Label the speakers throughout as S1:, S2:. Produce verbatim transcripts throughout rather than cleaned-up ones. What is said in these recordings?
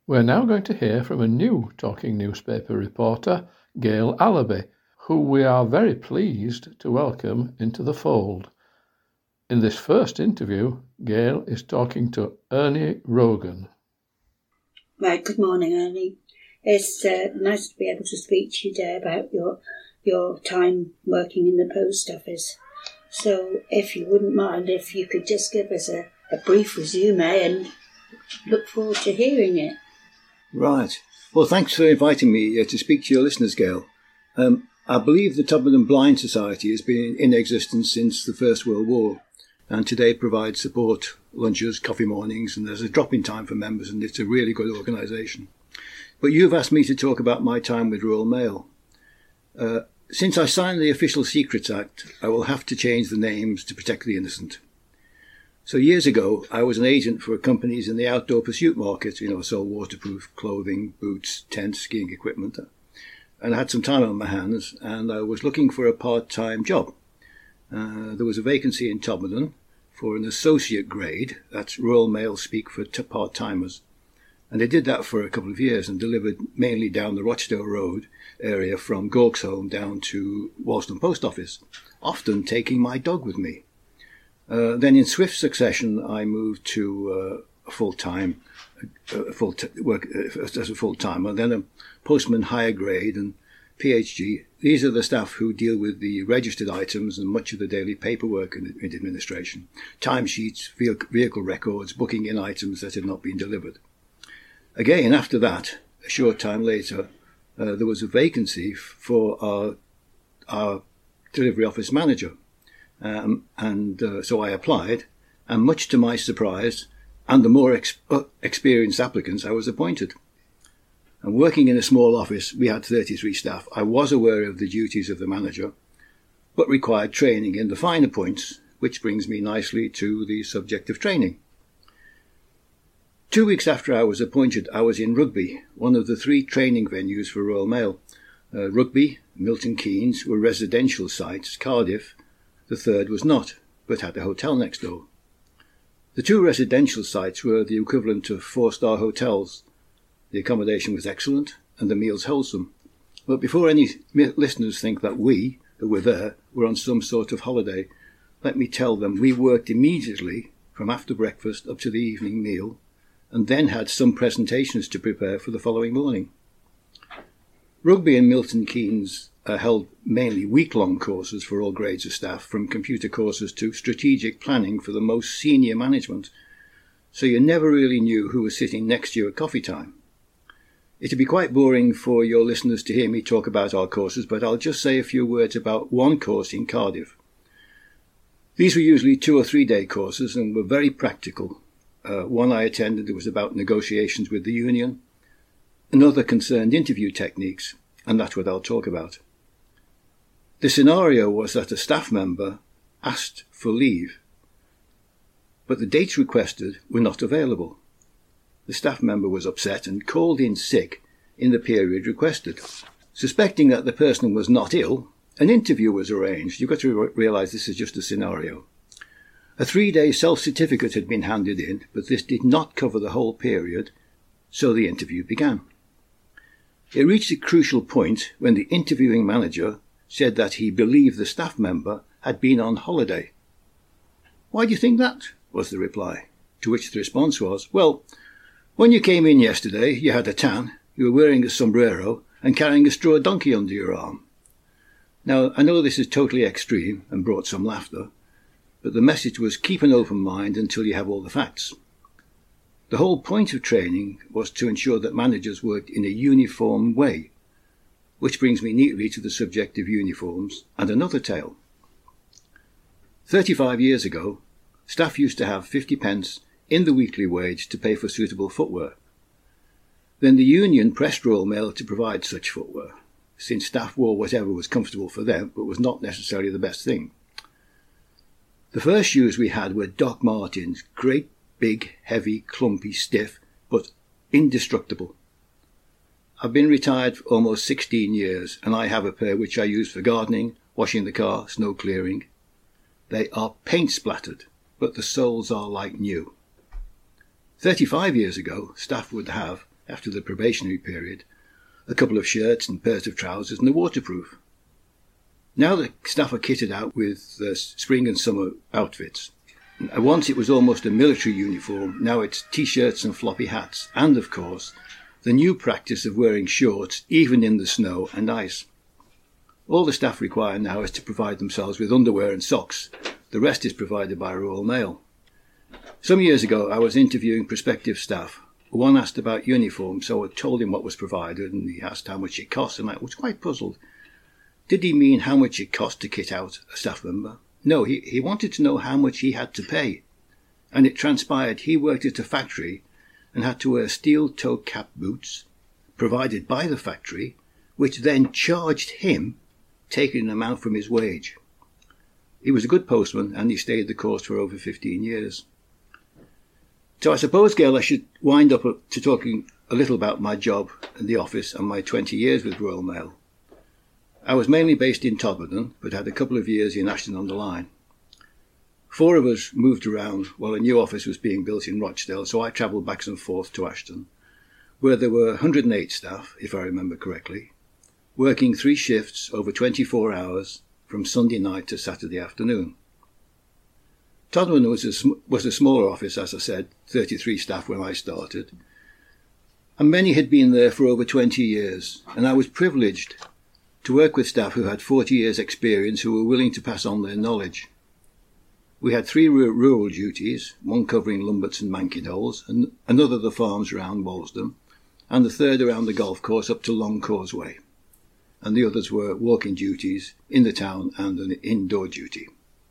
S1: We're now going to hear from a new Talking Newspaper reporter, Gail Allaby, who we are very pleased to welcome into the fold. In this first interview, Gail is talking to Ernie Rogan.
S2: Right, good morning, Ernie. It's uh, nice to be able to speak to you today about your your time working in the post office. So if you wouldn't mind, if you could just give us a, a brief resume, and look forward to hearing it.
S3: Right. Well, thanks for inviting me uh, to speak to your listeners, Gail. Um, I believe the Tubman Blind Society has been in existence since the First World War, and today provides support, lunches, coffee mornings, and there's a drop-in time for members, and it's a really good organisation. But you've asked me to talk about my time with Royal Mail. Uh, since I signed the Official Secrets Act, I will have to change the names to protect the innocent. So years ago, I was an agent for companies in the outdoor pursuit market, you know, sold waterproof clothing, boots, tents, skiing equipment. And I had some time on my hands, and I was looking for a part-time job. Uh, there was a vacancy in Todmorden for an associate grade, that's Royal Mail speak for t- part-timers. And I did that for a couple of years and delivered mainly down the Rochdale Road area from Gawksholme down to Walston Post Office, often taking my dog with me. Uh, then in swift succession, I moved to uh, a full-time uh, full t- work uh, as a full-timer, then a postman higher grade and P H G. These are the staff who deal with the registered items and much of the daily paperwork in, in administration, timesheets, vehicle records, booking in items that had not been delivered. Again, after that, a short time later, uh, there was a vacancy for our, our delivery office manager. Um, and uh, so I applied, and much to my surprise, and the more ex- uh, experienced applicants, I was appointed. And working in a small office, we had thirty-three staff. I was aware of the duties of the manager, but required training in the finer points, which brings me nicely to the subject of training. Two weeks after I was appointed, I was in Rugby, one of the three training venues for Royal Mail. Uh, Rugby, Milton Keynes were residential sites. Cardiff, the third, was not, but had a hotel next door. The two residential sites were the equivalent of four-star hotels. The accommodation was excellent and the meals wholesome. But before any listeners think that we, who were there, were on some sort of holiday, let me tell them we worked immediately from after breakfast up to the evening meal, and then had some presentations to prepare for the following morning. Rugby and Milton Keynes uh, held mainly week-long courses for all grades of staff, from computer courses to strategic planning for the most senior management, so you never really knew who was sitting next to you at coffee time. It'd be quite boring for your listeners to hear me talk about our courses, but I'll just say a few words about one course in Cardiff. These were usually two or three day courses and were very practical. Uh, one I attended was about negotiations with the union. Another concerned interview techniques, and that's what I'll talk about. The scenario was that a staff member asked for leave, but the dates requested were not available. The staff member was upset and called in sick in the period requested. Suspecting that the person was not ill, an interview was arranged. You've got to re- realise this is just a scenario. A three-day self-certificate had been handed in, but this did not cover the whole period, so the interview began. It reached a crucial point when the interviewing manager said that he believed the staff member had been on holiday. "Why do you think that?" was the reply, to which the response was, "Well, when you came in yesterday, you had a tan, you were wearing a sombrero and carrying a straw donkey under your arm." Now, I know this is totally extreme and brought some laughter, but the message was keep an open mind until you have all the facts. The whole point of training was to ensure that managers worked in a uniform way, which brings me neatly to the subject of uniforms and another tale. Thirty-five years ago, staff used to have fifty pence in the weekly wage to pay for suitable footwear. Then the union pressed Royal Mail to provide such footwear, since staff wore whatever was comfortable for them, but was not necessarily the best thing. The first shoes we had were Doc Martens, great, big, heavy, clumpy, stiff, but indestructible. I've been retired for almost sixteen years, and I have a pair which I use for gardening, washing the car, snow clearing. They are paint splattered, but the soles are like new. Thirty-five years ago, staff would have after the probationary period, a couple of shirts and pairs of trousers and a waterproof. Now the staff are kitted out with uh, spring and summer outfits. Once it was almost a military uniform, now it's t-shirts and floppy hats, and of course, the new practice of wearing shorts even in the snow and ice. All the staff require now is to provide themselves with underwear and socks. The rest is provided by Royal Mail. Some years ago I was interviewing prospective staff. One asked about uniforms, so I told him what was provided, and he asked how much it cost, and I was quite puzzled. Did he mean how much it cost to kit out a staff member? No, he, he wanted to know how much he had to pay. And it transpired he worked at a factory and had to wear steel-toe cap boots, provided by the factory, which then charged him, taking an amount from his wage. He was a good postman, and he stayed the course for over fifteen years. So I suppose, Gail, I should wind up to talking a little about my job in the office and my twenty years with Royal Mail. I was mainly based in Todmorden, but had a couple of years in Ashton-on-the-Line. Four of us moved around while a new office was being built in Rochdale, so I travelled back and forth to Ashton, where there were one hundred and eight staff, if I remember correctly, working three shifts over twenty-four hours from Sunday night to Saturday afternoon. Todmorden was a, sm- was a smaller office, as I said, thirty-three staff when I started, and many had been there for over twenty years, and I was privileged to work with staff who had forty years' experience who were willing to pass on their knowledge. We had three rural duties, one covering Lumberts and Mankidoles, and another the farms around Walsden, and the third around the golf course up to Long Causeway. And the others were walking duties in the town and an indoor duty.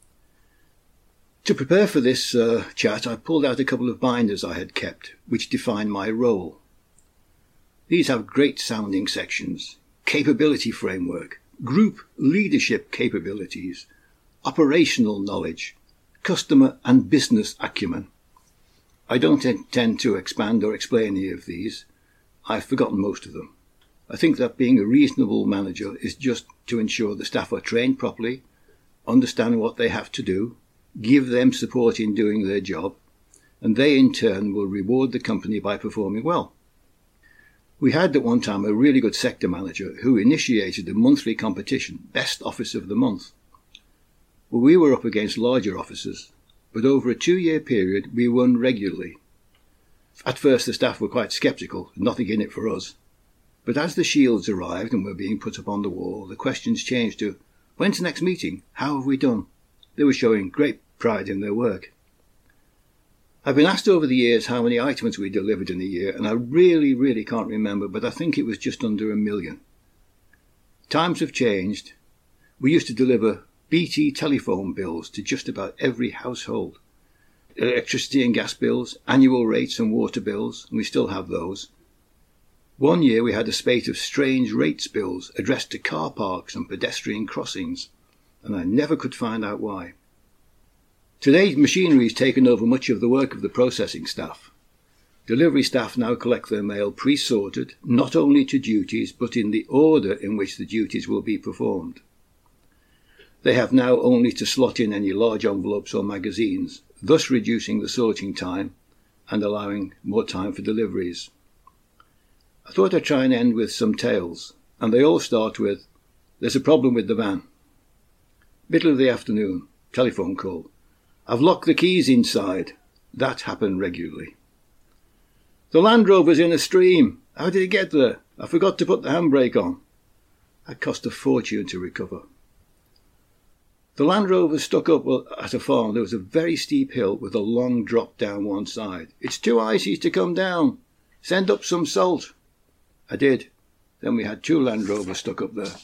S3: To prepare for this uh, chat, I pulled out a couple of binders I had kept, which define my role. These have great sounding sections: capability framework, group leadership capabilities, operational knowledge, customer and business acumen. I don't intend to expand or explain any of these. I've forgotten most of them. I think that being a reasonable manager is just to ensure the staff are trained properly, understand what they have to do, give them support in doing their job, and they in turn will reward the company by performing well. We had at one time a really good sector manager who initiated a monthly competition, Best Office of the Month. Well, we were up against larger offices, but over a two-year period we won regularly. At first the staff were quite sceptical, nothing in it for us. But as the shields arrived and were being put up on the wall, the questions changed to, when's the next meeting? How have we done? They were showing great pride in their work. I've been asked over the years how many items we delivered in a year, and I really, really can't remember, but I think it was just under a million. Times have changed. We used to deliver B T telephone bills to just about every household. Electricity and gas bills, annual rates and water bills, and we still have those. One year we had a spate of strange rates bills addressed to car parks and pedestrian crossings, and I never could find out why. Today, machinery has taken over much of the work of the processing staff. Delivery staff now collect their mail pre-sorted, not only to duties, but in the order in which the duties will be performed. They have now only to slot in any large envelopes or magazines, thus reducing the sorting time and allowing more time for deliveries. I thought I'd try and end with some tales, and they all start with, there's a problem with the van. Middle of the afternoon, telephone call. I've locked the keys inside. That happened regularly. The Land Rover's in a stream. How did it get there? I forgot to put the handbrake on. That cost a fortune to recover. The Land Rover stuck up at a farm. There was a very steep hill with a long drop down one side. It's too icy to come down. Send up some salt. I did. Then we had two Land Rovers stuck up there.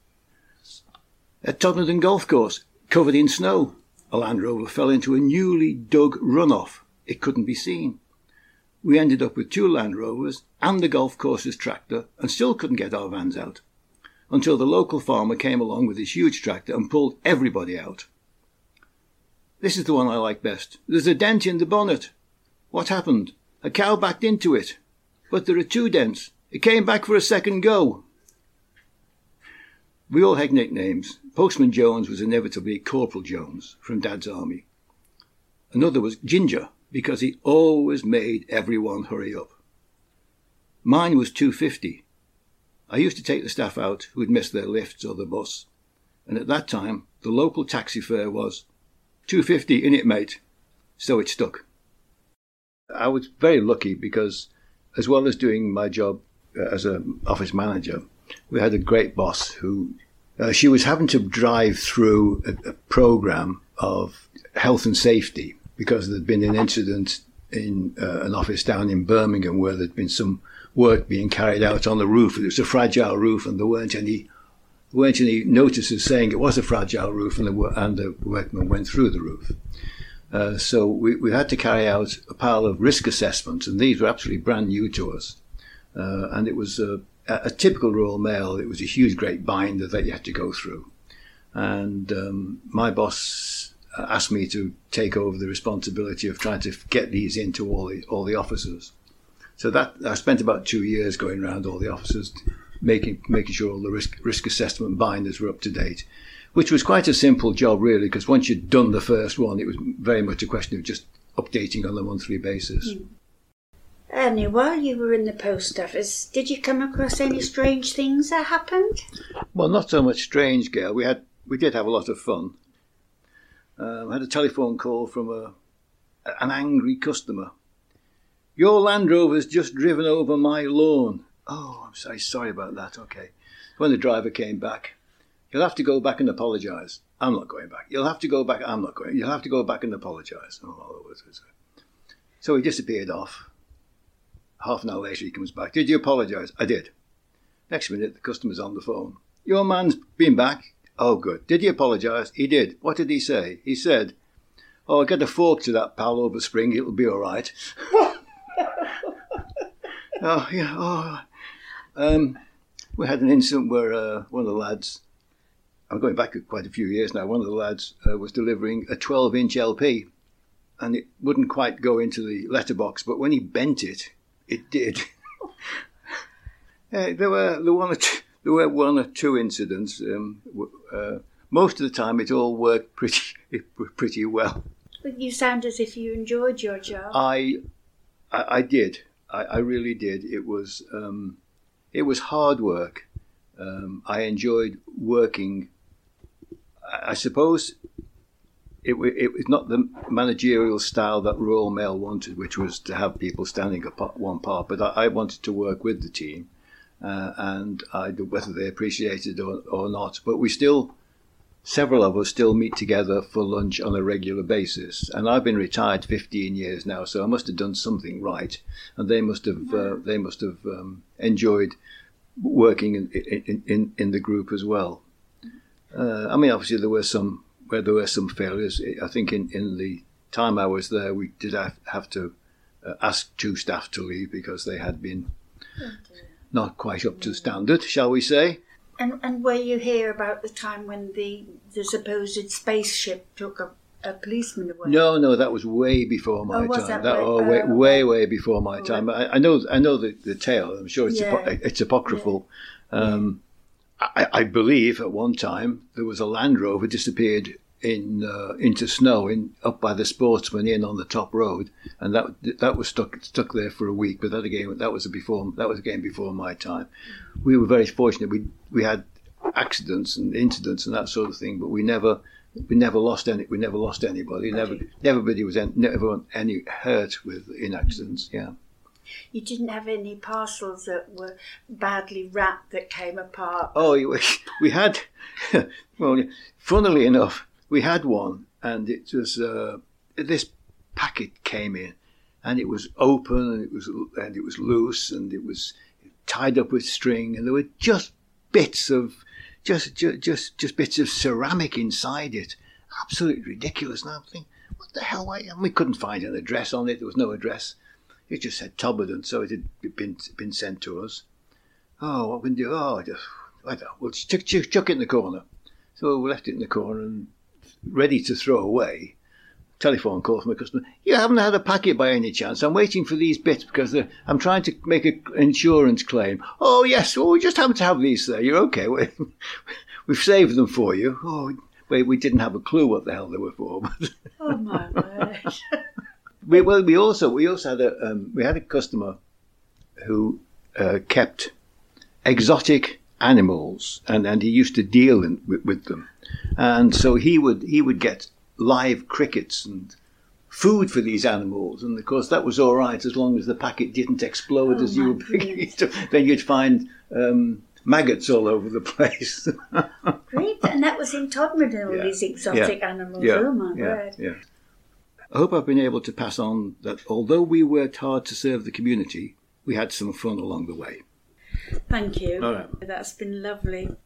S3: At Todmorden Golf Course, covered in snow, a Land Rover fell into a newly dug runoff. It couldn't be seen. We ended up with two Land Rovers and the golf course's tractor and still couldn't get our vans out, until the local farmer came along with his huge tractor and pulled everybody out. This is the one I like best. There's a dent in the bonnet. What happened? A cow backed into it. But there are two dents. It came back for a second go. We all had nicknames. Postman Jones was inevitably Corporal Jones from Dad's army. Another was Ginger, because he always made everyone hurry up. Mine was two fifty. I used to take the staff out who had missed their lifts or the bus, and at that time the local taxi fare was two fifty in it, mate. So it stuck. I was very lucky because, as well as doing my job as an office manager, we had a great boss who, uh, she was having to drive through a, a program of health and safety because there'd been an incident in uh, an office down in Birmingham where there'd been some work being carried out on the roof. It was a fragile roof, and there weren't any weren't any notices saying it was a fragile roof, and the, and the workmen went through the roof. Uh, so we, we had to carry out a pile of risk assessments, and these were absolutely brand new to us. Uh, and it was a, a typical Royal Mail. It was a huge, great binder that you had to go through. And um, my boss asked me to take over the responsibility of trying to get these into all the all the officers. So that I spent about two years going around all the officers, making making sure all the risk risk assessment binders were up to date, which was quite a simple job really, because once you'd done the first one, it was very much a question of just updating on a monthly basis.
S2: Mm. Ernie, while you were in the post office, did you come across any strange things that happened?
S3: Well, not so much strange, Gail. We had we did have a lot of fun. Um, I had a telephone call from a an angry customer. Your Land Rover's just driven over my lawn. Oh, I'm sorry, sorry about that. Okay. When the driver came back, you'll have to go back and apologise. I'm not going back. You'll have to go back. I'm not going. You'll have to go back and apologise. Oh, so he disappeared off. Half an hour later, he comes back. Did you apologise? I did. Next minute, the customer's on the phone. Your man's been back. Oh, good. Did he apologise? He did. What did he say? He said, oh, I'll get a fork to that pal over spring. It'll be all right. oh, yeah. Oh. Um, we had an incident where uh, one of the lads, I'm going back quite a few years now, one of the lads uh, was delivering a twelve inch L P, and it wouldn't quite go into the letterbox, but when he bent it, it did. uh, there were there one or two, there were one or two incidents. Um, uh, most of the time, it all worked pretty pretty well.
S2: But you sound as if you enjoyed your job.
S3: I I, I did. I, I really did. It was um, it was hard work. Um, I enjoyed working. I, I suppose it, it was not the managerial style that Royal Mail wanted, which was to have people standing apart one part, but I, I wanted to work with the team, uh, and I whether they appreciated it or, or not. But we still, several of us still meet together for lunch on a regular basis, and I've been retired fifteen years now, so I must have done something right, and they must have uh, they must have um, enjoyed working in, in in in the group as well. Uh, I mean, obviously there were some. Where there were some failures. I think in, in the time I was there, we did have, have to uh, ask two staff to leave because they had been not quite up to standard, shall we say.
S2: And and were you here about the time when the, the supposed spaceship took a, a policeman away?
S3: No, no, that was way before my
S2: oh, was
S3: time.
S2: That
S3: that
S2: way,
S3: oh, way,
S2: uh,
S3: way, way before my
S2: oh,
S3: time. I, I know, I know the, the tale. I'm sure it's
S2: yeah.
S3: apo- it's apocryphal.
S2: Yeah.
S3: Um, I, I believe at one time there was a Land Rover disappeared in uh, into snow in up by the Sportsman Inn on the top road, and that that was stuck stuck there for a week. But that again, that was a before that was again before my time. We were very fortunate. We we had accidents and incidents and that sort of thing, but we never we never lost any. We never lost anybody. Never everybody was en- never any hurt with in accidents. Yeah.
S2: You didn't have any parcels that were badly wrapped that came apart?
S3: Oh, we had. Well, funnily enough, we had one, and it was uh, this packet came in, and it was open, and it was and it was loose, and it was tied up with string, and there were just bits of just just just, just bits of ceramic inside it. Absolutely ridiculous. And I'm thinking, what the hell? And we couldn't find an address on it. There was no address. It just said Tobberton, so it had been been sent to us. Oh, what can we do? Oh, just, I don't know. We'll chuck, chuck, chuck it in the corner. So we left it in the corner and ready to throw away. Telephone call from a customer. You haven't had a packet by any chance? I'm waiting for these bits because I'm trying to make an insurance claim. Oh, yes. Oh, we just happen to have these there. You're okay. We've saved them for you. Oh, wait, we didn't have a clue what the hell they were for.
S2: Oh, my word.
S3: We, well, we also we also had a um, we had a customer who uh, kept exotic animals, and, and he used to deal in, with, with them. And so he would he would get live crickets and food for these animals, and of course that was all right as long as the packet didn't explode
S2: Oh,
S3: as you
S2: my
S3: were picking
S2: goodness.
S3: it up. Then you'd find um, maggots all over the place.
S2: Great, and that was in Todmorden, all
S3: Yeah.
S2: these exotic
S3: Yeah.
S2: animals.
S3: Yeah,
S2: Oh my
S3: yeah,
S2: word.
S3: yeah. I hope I've been able to pass on that although we worked hard to serve the community, we had some fun along the way.
S2: Thank you.
S3: All right.
S2: That's been lovely.